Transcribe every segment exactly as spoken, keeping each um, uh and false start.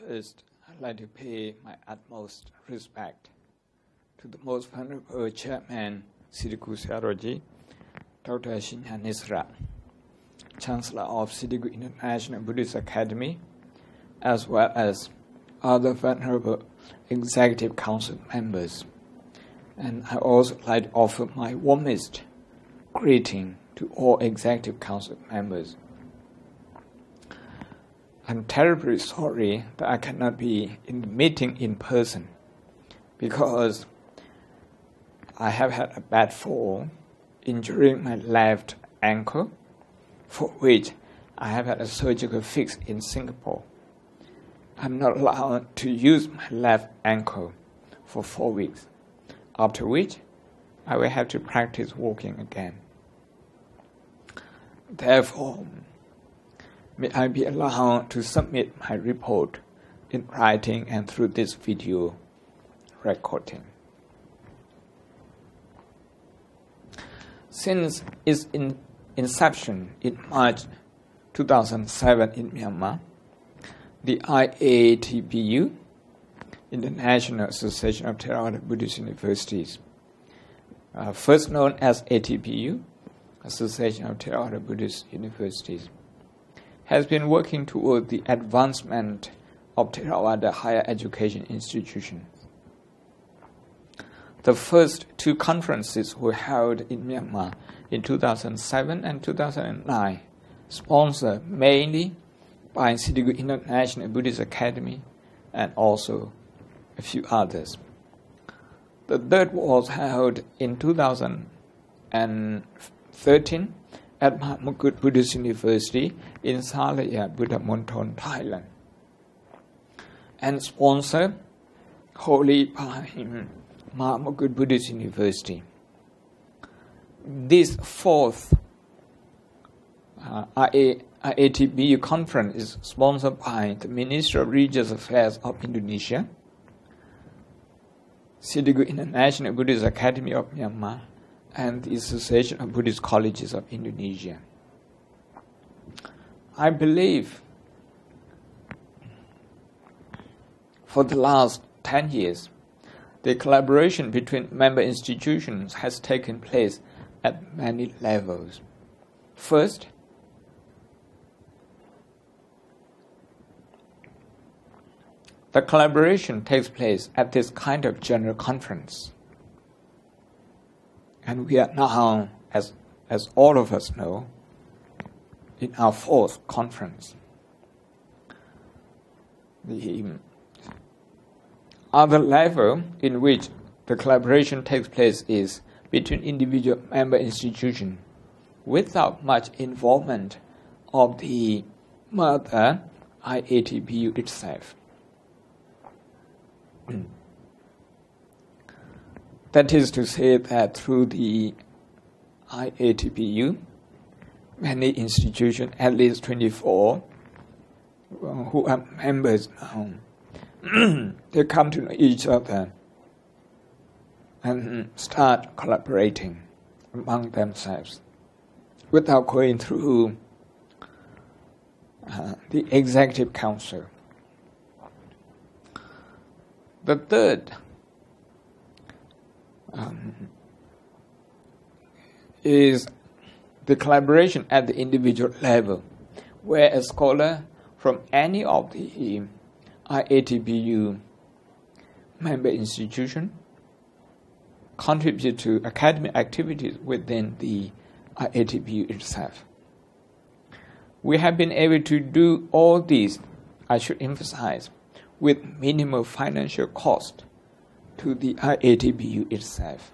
First, I'd like to pay my utmost respect to the most venerable Chairman, Siddhiku Sayadaw, Doctor Shin Nisra, Chancellor of Siddhiku International Buddhist Academy, as well as other venerable Executive Council members. And I also like to offer my warmest greeting to all Executive Council members. I'm terribly sorry that I cannot be in the meeting in person because I have had a bad fall, injuring my left ankle, for which I have had a surgical fix in Singapore. I'm not allowed to use my left ankle for four weeks, after which I will have to practice walking again. Therefore, may I be allowed to submit my report in writing and through this video recording. Since its in inception in March two thousand seven in Myanmar, the I A T B U, International Association of Theravada Buddhist Universities, uh, first known as A T B U, Association of Theravada Buddhist Universities, has been working toward the advancement of Theravada higher education institutions. The first two conferences were held in Myanmar in two thousand seven and two thousand nine, sponsored mainly by Siddhiku International Buddhist Academy and also a few others. The third was held in two thousand thirteen at Mahamukut Buddhist University in Salaya, Buddha Monton, Thailand, and sponsored wholly by Mahamukut Buddhist University. This fourth uh, I A T B U conference is sponsored by the Ministry of Religious Affairs of Indonesia, Siddhiku International Buddhist Academy of Myanmar, and the Association of Buddhist Colleges of Indonesia. I believe for the last ten years, the collaboration between member institutions has taken place at many levels. First, the collaboration takes place at this kind of general conference. And we are now, as, as all of us know, in our fourth conference. The other level in which the collaboration takes place is between individual member institutions without much involvement of the mother I A T B U itself. That is to say that through the I A T B U, many institutions, at least twenty-four, who are members now, they come to know each other and start collaborating among themselves without going through uh, the Executive Council. The third um, is the collaboration at the individual level, where a scholar from any of the I A T B U member institution contribute to academic activities within the I A T B U itself. We have been able to do all these, I should emphasize, with minimal financial cost to the I A T B U itself.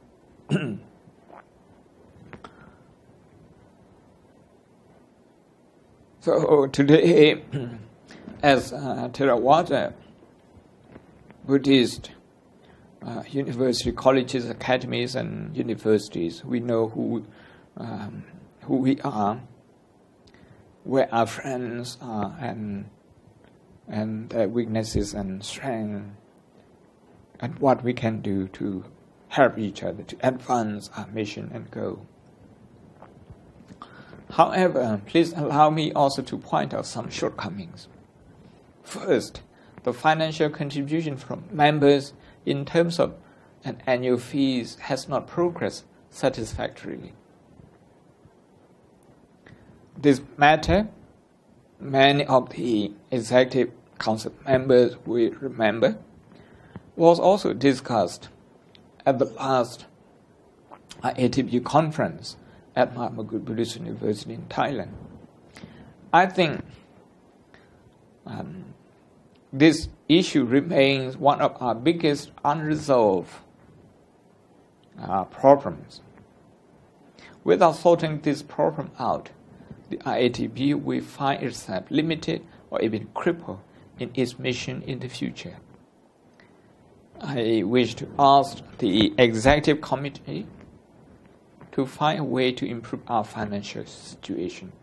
So today, as uh, Theravada Buddhist uh, university colleges, academies, and universities, we know who um, who we are, where our friends are, and and their weaknesses and strengths, and what we can do to help each other to advance our mission and goal. However, please allow me also to point out some shortcomings. First, the financial contribution from members in terms of an annual fees has not progressed satisfactorily. This matter, many of the Executive Council members will remember, was also discussed at the last I A T B U conference at Mahatma Buddhist University in Thailand. I think um, this issue remains one of our biggest unresolved uh, problems. Without sorting this problem out, the I A T B U will find itself limited or even crippled in its mission in the future. I wish to ask the Executive Committee to find a way to improve our financial situation.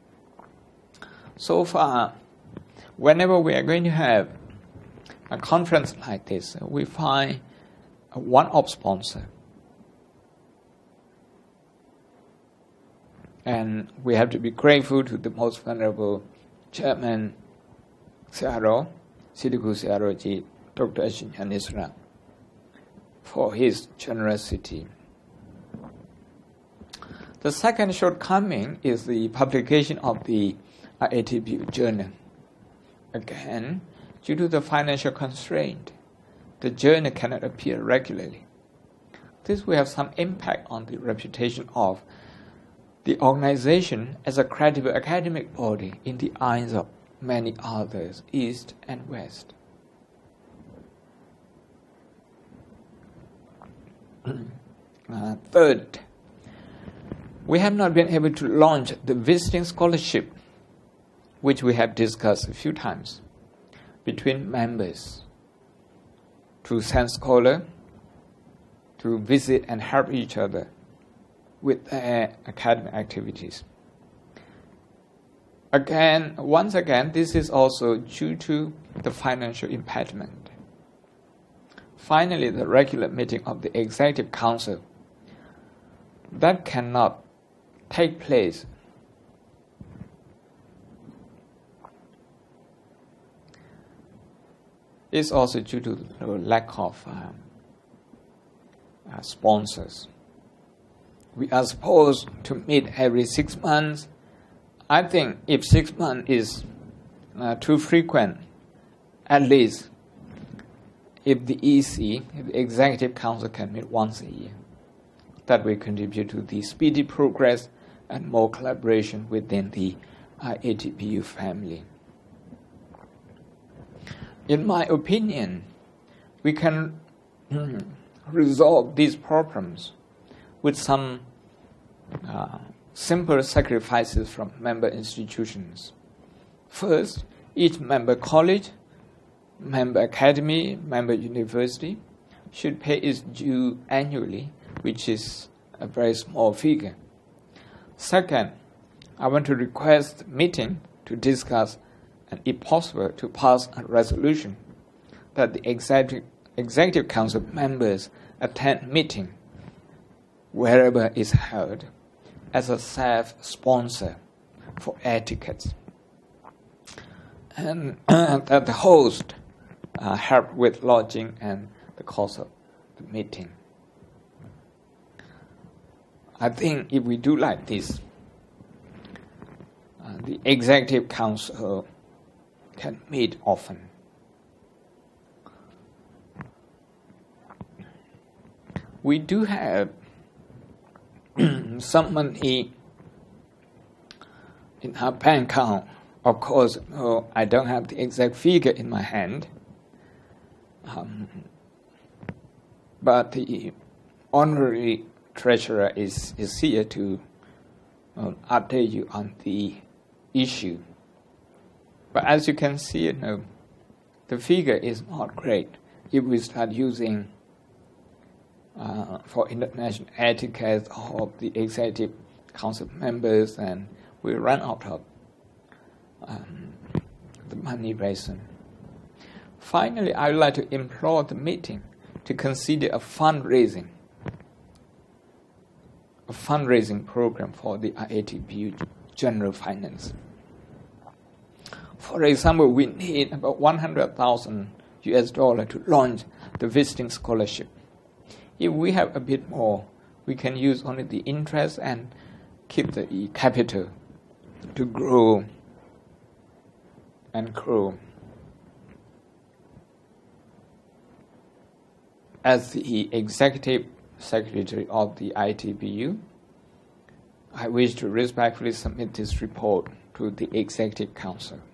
So far, whenever we are going to have a conference like this, we find a one-off sponsor. And we have to be grateful to the most venerable Chairman Searo, Siddhiku Searoji, Doctor Ashinyan Isra, for his generosity. The second shortcoming is the publication of the I A T B U journal. Again, due to the financial constraint, the journal cannot appear regularly. This will have some impact on the reputation of the organization as a credible academic body in the eyes of many others, East and West. uh, third, we have not been able to launch the visiting scholarship, which we have discussed a few times, between members to send scholars to visit and help each other with their academic activities. Again, once again, this is also due to the financial impediment. Finally, the regular meeting of the Executive Council that cannot take place is also due to the lack of um, uh, sponsors. We are supposed to meet every six months. I think if six months is uh, too frequent, at least if the E C, if the Executive Council can meet once a year, that will contribute to the speedy progress and more collaboration within the I A T B U family. In my opinion, we can resolve these problems with some uh, simple sacrifices from member institutions. First, each member college, member academy, member university should pay its due annually, which is a very small figure. Second, I want to request the meeting to discuss and, if possible, to pass a resolution that the Executive, Executive Council members attend meeting wherever is held as a self-sponsor for etiquette, and that the host uh, help with lodging and the cost of the meeting. I think if we do like this, uh, the Executive Council can meet often. We do have some money in our bank account. Of course, oh, I don't have the exact figure in my hand, um, but the honorary treasurer is, is here to um, update you on the issue. But as you can see, you know, the figure is not great. If we start using uh, for international etiquette of the Executive Council members, and we run out of um, the money very soon. Finally, I would like to implore the meeting to consider a fundraising, a fundraising program for the I A T B U general finance. For example, we need about one hundred thousand U S dollar to launch the visiting scholarship. If we have a bit more, we can use only the interest and keep the capital to grow and grow. As the Executive Secretary of the I T B U, I wish to respectfully submit this report to the Executive Council.